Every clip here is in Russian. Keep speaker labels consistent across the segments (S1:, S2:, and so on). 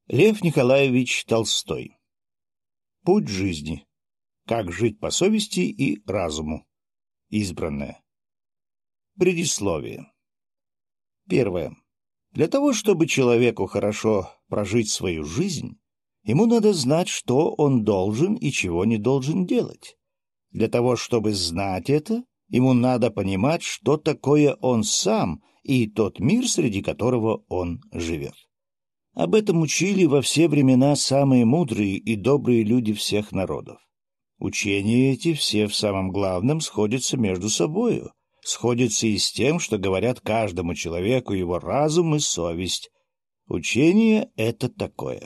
S1: Лев Николаевич Толстой. Путь жизни. Как жить по совести и разуму. Избранное. Предисловие. Первое. Для того, чтобы человеку хорошо прожить свою жизнь, ему надо знать, что он должен и чего не должен делать. Для того, чтобы знать это, ему надо понимать, что такое он сам и тот мир, среди которого он живет. Об этом учили во все времена самые мудрые и добрые люди всех народов. Учения эти все в самом главном сходятся между собою, сходятся и с тем, что говорят каждому человеку его разум и совесть. Учение — это такое.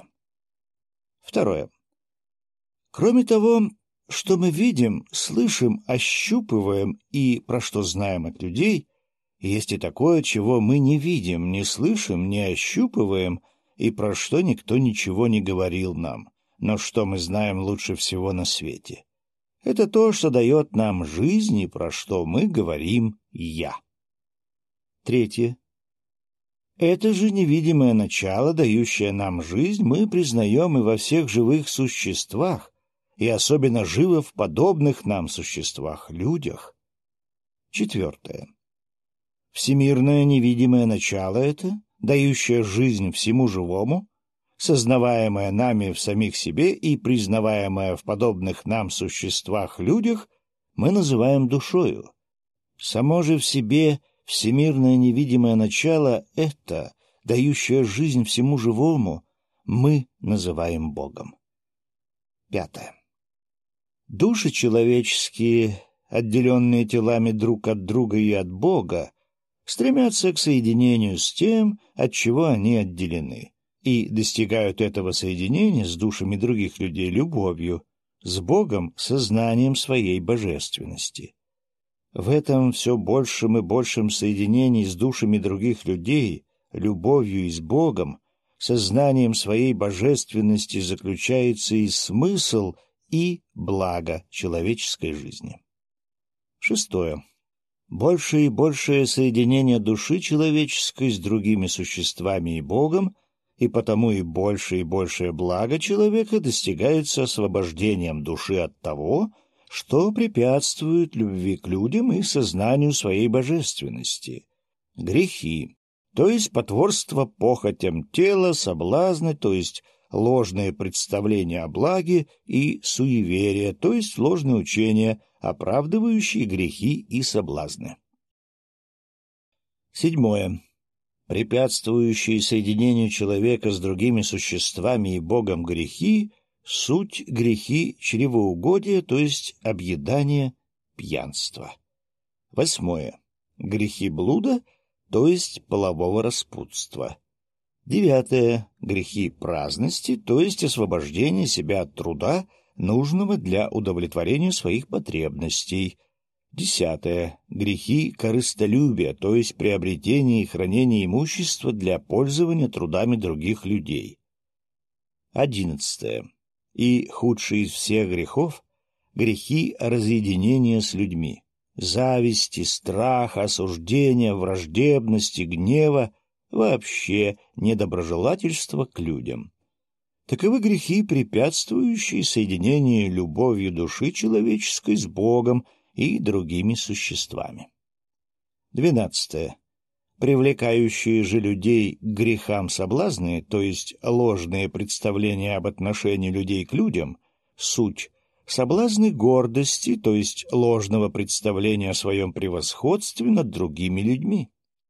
S1: Второе. Кроме того, что мы видим, слышим, ощупываем и про что знаем от людей, есть и такое, чего мы не видим, не слышим, не ощупываем, и про что никто ничего не говорил нам, но что мы знаем лучше всего на свете. Это то, что дает нам жизнь, и про что мы говорим «я». Третье. Это же невидимое начало, дающее нам жизнь, мы признаем и во всех живых существах, и особенно живо в подобных нам существах, людях. Четвертое. Всемирное невидимое начало это, дающее жизнь всему живому, сознаваемое нами в самих себе и признаваемое в подобных нам существах людях, мы называем душою. Само же в себе всемирное невидимое начало это, дающее жизнь всему живому, мы называем Богом. Пятое. Души человеческие, отделенные телами друг от друга и от Бога, стремятся к соединению с тем, от чего они отделены, и достигают этого соединения с душами других людей любовью, с Богом — сознанием своей божественности. В этом все большем и большем соединении с душами других людей, любовью и с Богом, сознанием своей божественности заключается и смысл, и благо человеческой жизни. Шестое. Большее и большее соединение души человеческой с другими существами и Богом, и потому и большее благо человека достигается освобождением души от того, что препятствует любви к людям и сознанию своей божественности. Грехи, то есть потворство похотям тела, соблазны, то есть ложные представления о благе, и суеверия, то есть ложные учения, оправдывающие грехи и соблазны. Седьмое. Препятствующие соединению человека с другими существами и Богом грехи — суть грехи чревоугодия, то есть объедание, пьянство. Восьмое. Грехи блуда, то есть полового распутства. Девятое. Грехи праздности, то есть освобождение себя от труда, нужного для удовлетворения своих потребностей. Десятое. Грехи корыстолюбия, то есть приобретение и хранение имущества для пользования трудами других людей. 11. И худший из всех грехов — грехи разъединения с людьми, зависти, страха, осуждения, враждебности, гнева, вообще недоброжелательства к людям. Таковы грехи, препятствующие соединению любовью души человеческой с Богом и другими существами. 12. Привлекающие же людей к грехам соблазны, то есть ложные представления об отношении людей к людям, суть соблазны гордости, то есть ложного представления о своем превосходстве над другими людьми.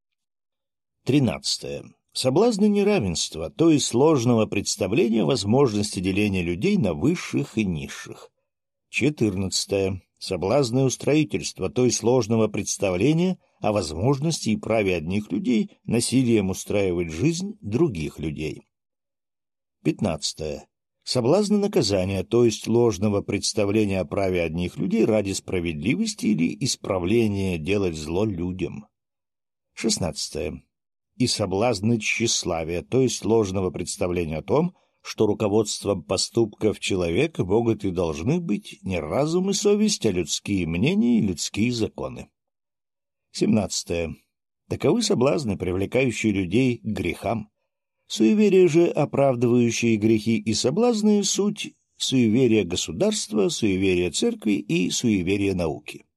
S1: 13. Соблазны неравенства, то есть ложного представления о возможности деления людей на высших и низших. 14. Соблазны устроительства, то есть ложного представления о возможности и праве одних людей насилием устраивать жизнь других людей. 15. Соблазны наказания, то есть ложного представления о праве одних людей ради справедливости или исправления делать зло людям. 16. И соблазны тщеславия, то есть ложного представления о том, что руководством поступков человека могут и должны быть не разум и совесть, а людские мнения и людские законы. 17. Таковы соблазны, привлекающие людей к грехам. Суеверия же, оправдывающие грехи и соблазны, суть суеверия государства, суеверия церкви и суеверия науки.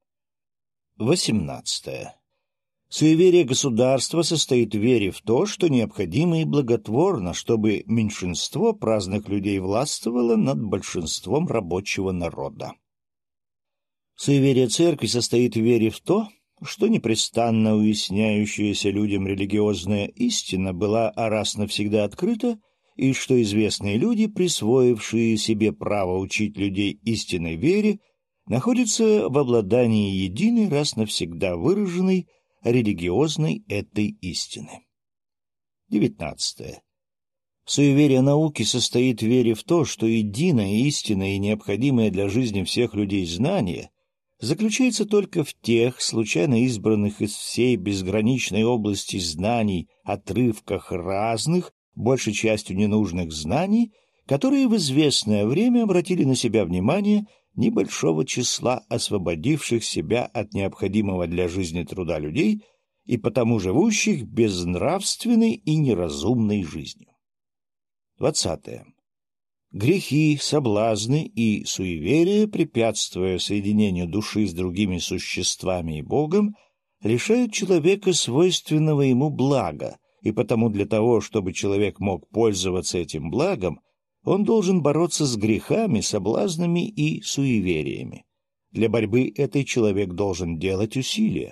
S1: 18. Суеверие государства состоит в вере в то, что необходимо и благотворно, чтобы меньшинство праздных людей властвовало над большинством рабочего народа. Суеверие церкви состоит в вере в то, что непрестанно уясняющаяся людям религиозная истина была раз навсегда открыта, и что известные люди, присвоившие себе право учить людей истинной вере, находятся в обладании единой раз навсегда выраженной религиозной этой истины. 19. Суеверие науки состоит в вере в то, что единое, истинное и необходимое для жизни всех людей знание заключается только в тех, случайно избранных из всей безграничной области знаний, отрывках разных, большей частью ненужных знаний, которые в известное время обратили на себя внимание небольшого числа освободивших себя от необходимого для жизни труда людей и потому живущих безнравственной и неразумной жизнью. 20. Грехи, соблазны и суеверия, препятствуя соединению души с другими существами и Богом, лишают человека свойственного ему блага, и потому для того, чтобы человек мог пользоваться этим благом, он должен бороться с грехами, соблазнами и суевериями. Для борьбы этой человек должен делать усилия.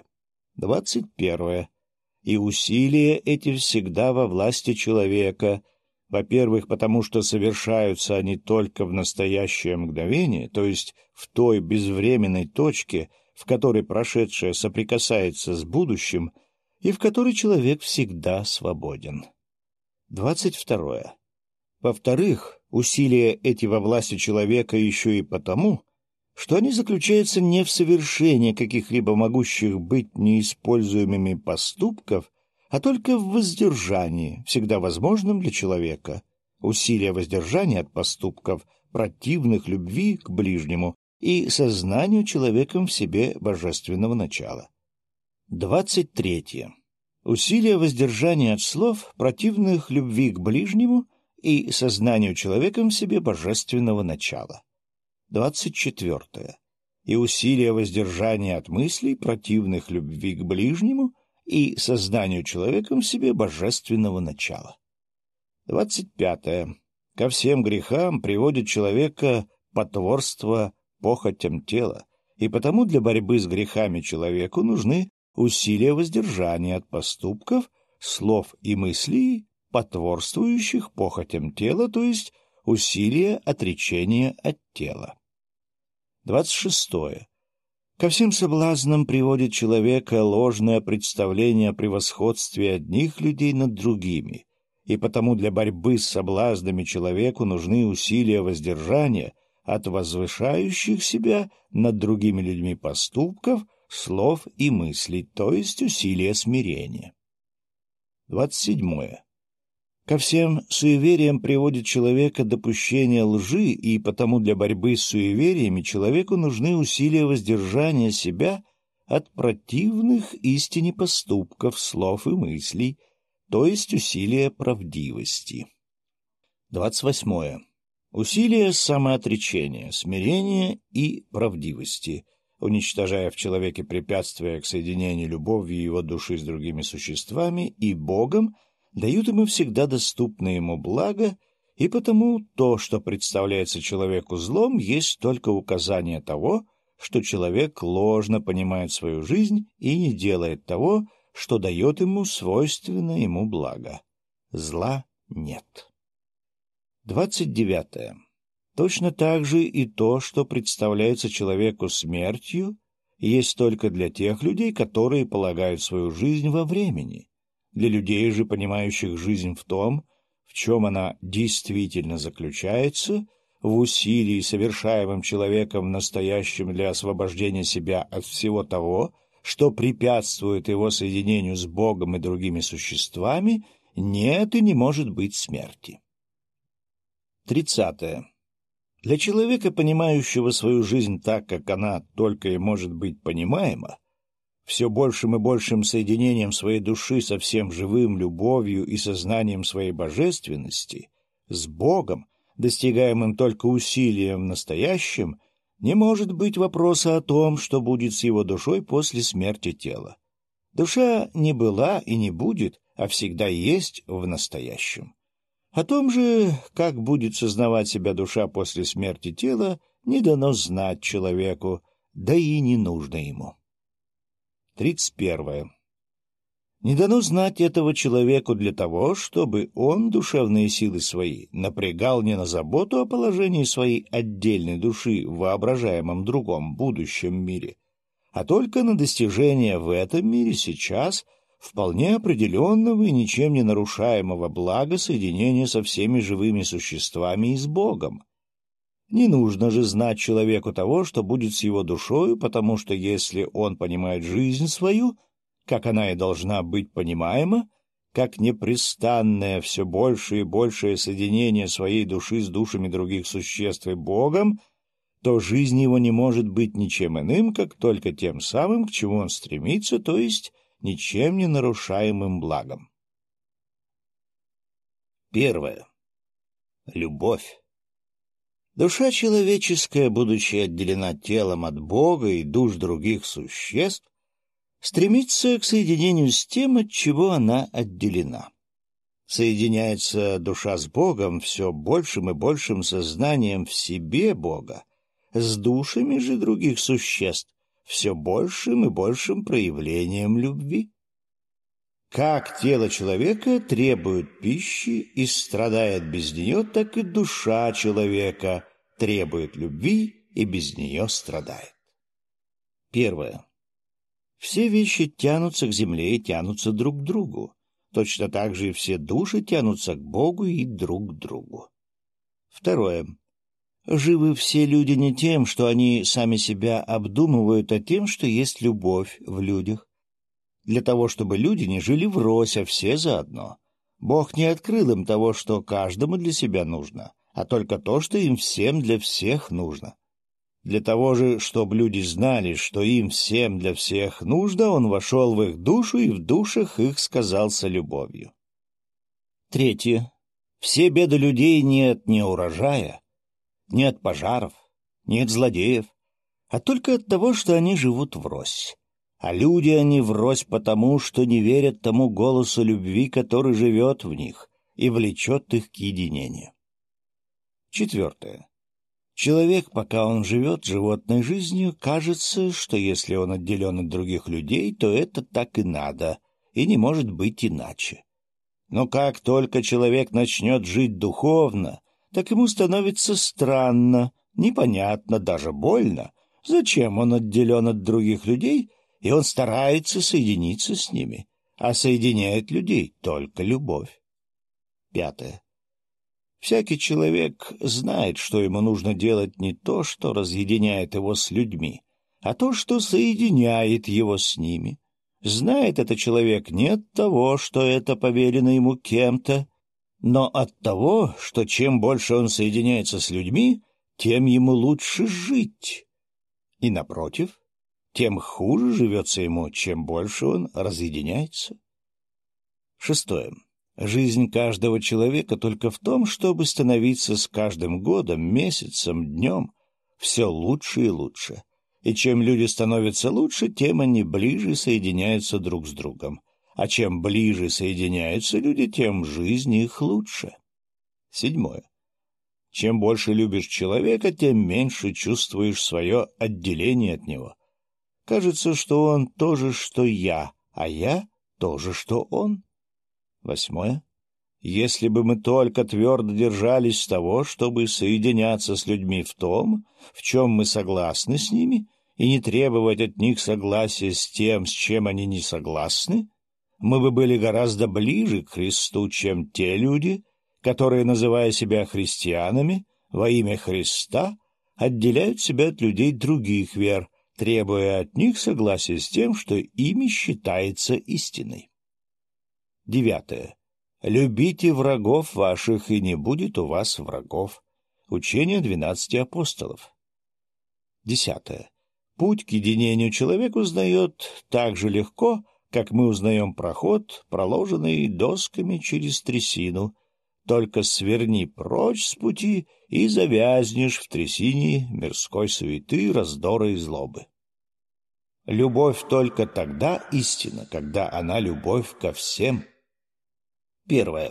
S1: 21. И усилия эти всегда во власти человека, во-первых, потому что совершаются они только в настоящее мгновение, то есть в той безвременной точке, в которой прошедшее соприкасается с будущим, и в которой человек всегда свободен. 22. Во-вторых, усилия эти во власти человека еще и потому, что они заключаются не в совершении каких-либо могущих быть неиспользуемыми поступков, а только в воздержании, всегда возможном для человека. Усилия воздержания от поступков, противных любви к ближнему и сознанию человеком в себе божественного начала. 23. Усилия воздержания от слов, противных любви к ближнему и сознанию человеком в себе божественного начала. 24. И усилия воздержания от мыслей, противных любви к ближнему и сознанию человеком в себе божественного начала. 25. Ко всем грехам приводит человека потворство похотям тела, и потому для борьбы с грехами человеку нужны усилия воздержания от поступков, слов и мыслей, потворствующих похотям тела, то есть усилия отречения от тела. 26. Ко всем соблазнам приводит человека ложное представление о превосходстве одних людей над другими, и потому для борьбы с соблазнами человеку нужны усилия воздержания от возвышающих себя над другими людьми поступков, слов и мыслей, то есть усилия смирения. 27. Ко всем суевериям приводит человека допущение лжи, и потому для борьбы с суевериями человеку нужны усилия воздержания себя от противных истине поступков, слов и мыслей, то есть усилия правдивости. 28. Усилия самоотречения, смирения и правдивости, уничтожая в человеке препятствия к соединению любовью его души с другими существами и Богом, дают ему всегда доступное ему благо, и потому то, что представляется человеку злом, есть только указание того, что человек ложно понимает свою жизнь и не делает того, что дает ему свойственное ему благо. Зла нет. 29. Точно так же и то, что представляется человеку смертью, есть только для тех людей, которые полагают свою жизнь во времени. Для людей же, понимающих жизнь в том, в чем она действительно заключается, в усилии, совершаемом человеком в настоящем для освобождения себя от всего того, что препятствует его соединению с Богом и другими существами, нет и не может быть смерти. 30. Для человека, понимающего свою жизнь так, как она только и может быть понимаема, все большим и большим соединением своей души со всем живым, любовью и сознанием своей божественности, с Богом, достигаемым только усилием в настоящем, не может быть вопроса о том, что будет с его душой после смерти тела. Душа не была и не будет, а всегда есть в настоящем. О том же, как будет сознавать себя душа после смерти тела, не дано знать человеку, да и не нужно ему. 31. Не дано знать этого человеку для того, чтобы он душевные силы свои напрягал не на заботу о положении своей отдельной души в воображаемом другом будущем мире, а только на достижение в этом мире сейчас вполне определенного и ничем не нарушаемого блага соединения со всеми живыми существами и с Богом. Не нужно же знать человеку того, что будет с его душою, потому что если он понимает жизнь свою, как она и должна быть понимаема, как непрестанное все большее и большее соединение своей души с душами других существ и Богом, то жизнь его не может быть ничем иным, как только тем самым, к чему он стремится, то есть ничем не нарушаемым благом. 1. Любовь. Душа человеческая, будучи отделена телом от Бога и душ других существ, стремится к соединению с тем, от чего она отделена. Соединяется душа с Богом все большим и большим сознанием в себе Бога, с душами же других существ все большим и большим проявлением любви. Как тело человека требует пищи и страдает без нее, так и душа человека требует любви и без нее страдает. 1. Все вещи тянутся к земле и тянутся друг к другу. Точно так же и все души тянутся к Богу и друг к другу. 2. Живы все люди не тем, что они сами себя обдумывают, а тем, что есть любовь в людях. Для того, чтобы люди не жили врозь, а все заодно. Бог не открыл им того, что каждому для себя нужно, а только то, что им всем для всех нужно. Для того же, чтобы люди знали, что им всем для всех нужно, он вошел в их душу и в душах их сказался любовью. 3. Все беды людей не от неурожая, не от пожаров, не от злодеев, а только от того, что они живут врозь. А люди они врозь потому, что не верят тому голосу любви, который живет в них и влечет их к единению. 4. Человек, пока он живет животной жизнью, кажется, что если он отделен от других людей, то это так и надо, и не может быть иначе. Но как только человек начнет жить духовно, так ему становится странно, непонятно, даже больно, зачем он отделен от других людей, и он старается соединиться с ними, а соединяет людей только любовь. 5. Всякий человек знает, что ему нужно делать не то, что разъединяет его с людьми, а то, что соединяет его с ними. Знает это человек не от того, что это повелено ему кем-то, но от того, что чем больше он соединяется с людьми, тем ему лучше жить. И, напротив, тем хуже живется ему, чем больше он разъединяется. 6. Жизнь каждого человека только в том, чтобы становиться с каждым годом, месяцем, днем все лучше и лучше. И чем люди становятся лучше, тем они ближе соединяются друг с другом. А чем ближе соединяются люди, тем жизнь их лучше. 7. Чем больше любишь человека, тем меньше чувствуешь свое отделение от него. Кажется, что он то же, что я, а я то же, что он. 8. Если бы мы только твердо держались того, чтобы соединяться с людьми в том, в чем мы согласны с ними, и не требовать от них согласия с тем, с чем они не согласны, мы бы были гораздо ближе к Христу, чем те люди, которые, называя себя христианами, во имя Христа, отделяют себя от людей других вер, требуя от них согласия с тем, что ими считается истиной. 9. Любите врагов ваших, и не будет у вас врагов. Учение 12 апостолов. 10. Путь к единению человек узнает так же легко, как мы узнаем проход, проложенный досками через трясину. Только сверни прочь с пути и завязнешь в трясине мирской суеты, раздора и злобы. Любовь только тогда истинна, когда она любовь ко всем. Первое.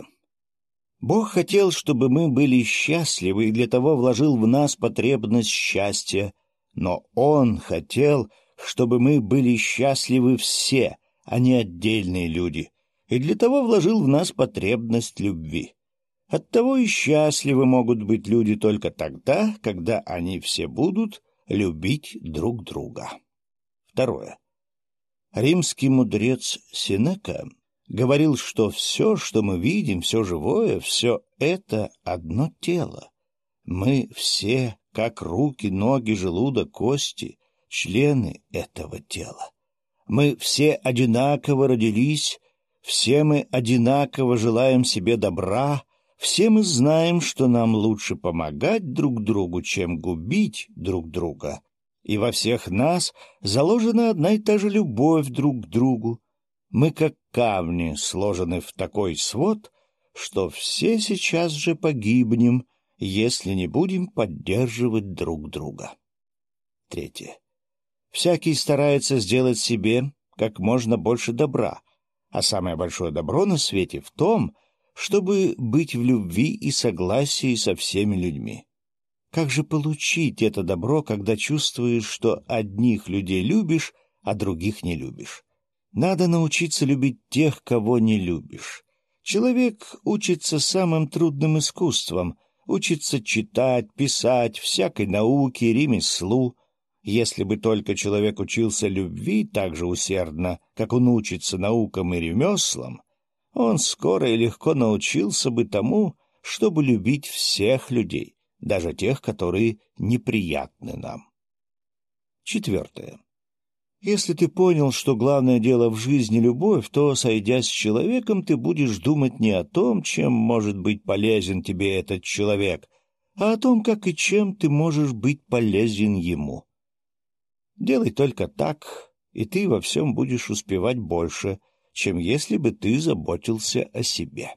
S1: Бог хотел, чтобы мы были счастливы, и для того вложил в нас потребность счастья. Но Он хотел, чтобы мы были счастливы все, а не отдельные люди, и для того вложил в нас потребность любви. Оттого и счастливы могут быть люди только тогда, когда они все будут любить друг друга. Второе. Римский мудрец Сенека говорил, что все, что мы видим, все живое, все это одно тело. Мы все, как руки, ноги, желудок, кости, члены этого тела. Мы все одинаково родились, все мы одинаково желаем себе добра, все мы знаем, что нам лучше помогать друг другу, чем губить друг друга. И во всех нас заложена одна и та же любовь друг к другу. Мы, как камни, сложены в такой свод, что все сейчас же погибнем, если не будем поддерживать друг друга. Третье. Всякий старается сделать себе как можно больше добра, а самое большое добро на свете в том, чтобы быть в любви и согласии со всеми людьми. Как же получить это добро, когда чувствуешь, что одних людей любишь, а других не любишь? Надо научиться любить тех, кого не любишь. Человек учится самым трудным искусствам, учится читать, писать, всякой науке, ремеслу. Если бы только человек учился любви так же усердно, как он учится наукам и ремеслам, он скоро и легко научился бы тому, чтобы любить всех людей, даже тех, которые неприятны нам. Четвертое. Если ты понял, что главное дело в жизни — любовь, то, сойдясь с человеком, ты будешь думать не о том, чем может быть полезен тебе этот человек, а о том, как и чем ты можешь быть полезен ему. Делай только так, и ты во всем будешь успевать больше, чем если бы ты заботился о себе.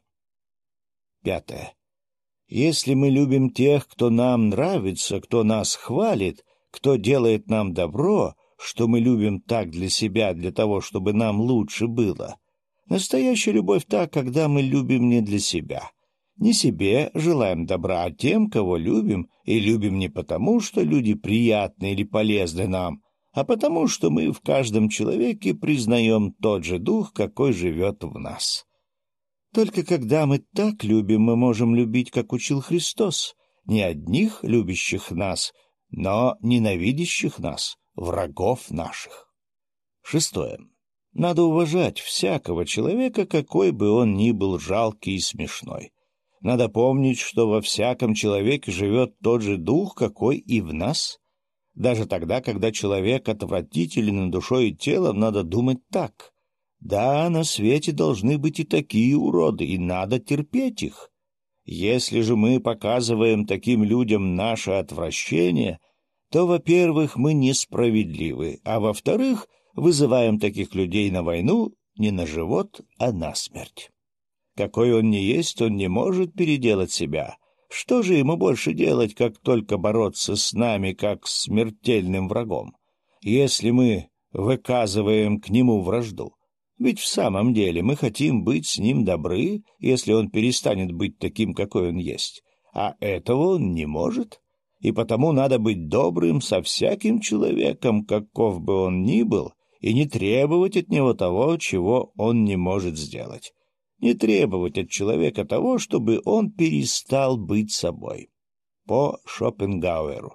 S1: Пятое. Если мы любим тех, кто нам нравится, кто нас хвалит, кто делает нам добро, что мы любим так для себя, для того, чтобы нам лучше было. Настоящая любовь та, когда мы любим не для себя. Не себе желаем добра, а тем, кого любим, и любим не потому, что люди приятны или полезны нам, а потому, что мы в каждом человеке признаем тот же дух, какой живет в нас. Только когда мы так любим, мы можем любить, как учил Христос, не одних любящих нас, но ненавидящих нас, врагов наших. Шестое. Надо уважать всякого человека, какой бы он ни был жалкий и смешной. Надо помнить, что во всяком человеке живет тот же дух, какой и в нас. Даже тогда, когда человек отвратителен душой и телом, надо думать так. Да, на свете должны быть и такие уроды, и надо терпеть их. Если же мы показываем таким людям наше отвращение, то, во-первых, мы несправедливы, а во-вторых, вызываем таких людей на войну не на живот, а на смерть. Какой он ни есть, он не может переделать себя. Что же ему больше делать, как только бороться с нами, как с смертельным врагом, если мы выказываем к нему вражду? Ведь в самом деле мы хотим быть с ним добры, если он перестанет быть таким, какой он есть, а этого он не может, и потому надо быть добрым со всяким человеком, каков бы он ни был, и не требовать от него того, чего он не может сделать. Не требовать от человека того, чтобы он перестал быть собой. По Шопенгауэру.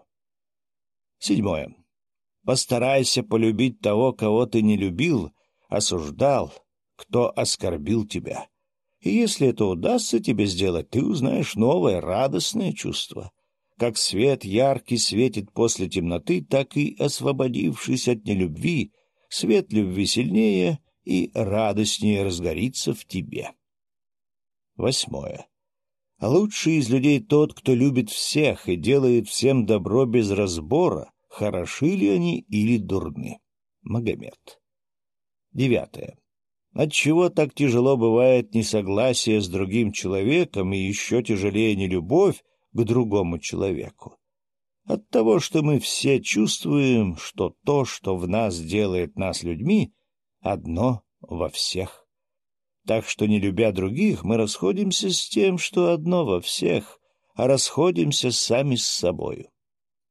S1: Седьмое. Постарайся полюбить того, кого ты не любил, осуждал, кто оскорбил тебя. И если это удастся тебе сделать, ты узнаешь новое, радостное чувство. Как свет яркий светит после темноты, так и, освободившись от нелюбви, свет любви сильнее и радостнее разгорится в тебе. Восьмое. Лучший из людей тот, кто любит всех и делает всем добро без разбора, хороши ли они или дурны. Магомед. 9. Отчего так тяжело бывает несогласие с другим человеком и еще тяжелее нелюбовь к другому человеку? От того, что мы все чувствуем, что то, что в нас делает нас людьми, одно во всех. Так что, не любя других, мы расходимся с тем, что одно во всех, а расходимся сами с собою.